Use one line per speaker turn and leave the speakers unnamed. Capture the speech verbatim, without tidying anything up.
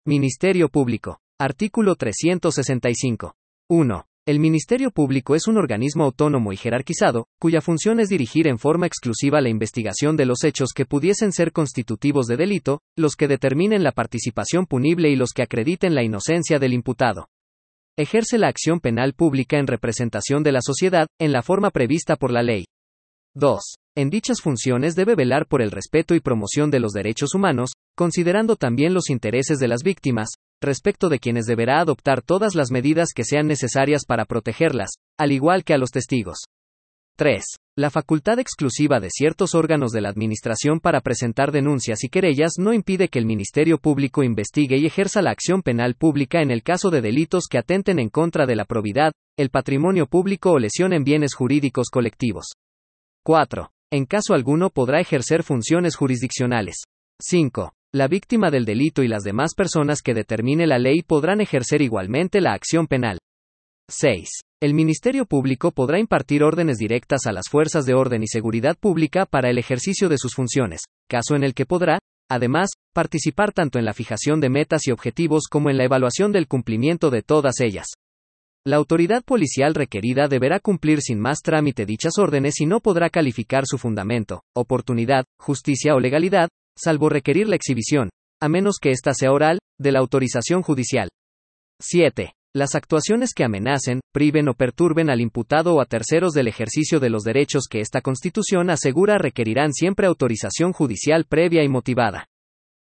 Ministerio Público. Artículo trescientos sesenta y cinco. uno. El Ministerio Público es un organismo autónomo y jerarquizado, cuya función es dirigir en forma exclusiva la investigación de los hechos que pudiesen ser constitutivos de delito, los que determinen la participación punible y los que acrediten la inocencia del imputado. Ejerce la acción penal pública en representación de la sociedad, en la forma prevista por la ley. dos. En dichas funciones debe velar por el respeto y promoción de los derechos humanos, considerando también los intereses de las víctimas, respecto de quienes deberá adoptar todas las medidas que sean necesarias para protegerlas, al igual que a los testigos. tres. La facultad exclusiva de ciertos órganos de la Administración para presentar denuncias y querellas no impide que el Ministerio Público investigue y ejerza la acción penal pública en el caso de delitos que atenten en contra de la probidad, el patrimonio público o lesionen bienes jurídicos colectivos. cuatro. En caso alguno podrá ejercer funciones jurisdiccionales. cinco. La víctima del delito y las demás personas que determine la ley podrán ejercer igualmente la acción penal. seis. El Ministerio Público podrá impartir órdenes directas a las fuerzas de orden y seguridad pública para el ejercicio de sus funciones, caso en el que podrá, además, participar tanto en la fijación de metas y objetivos como en la evaluación del cumplimiento de todas ellas. La autoridad policial requerida deberá cumplir sin más trámite dichas órdenes y no podrá calificar su fundamento, oportunidad, justicia o legalidad, salvo requerir la exhibición, a menos que ésta sea oral, de la autorización judicial. siete. Las actuaciones que amenacen, priven o perturben al imputado o a terceros del ejercicio de los derechos que esta Constitución asegura requerirán siempre autorización judicial previa y motivada.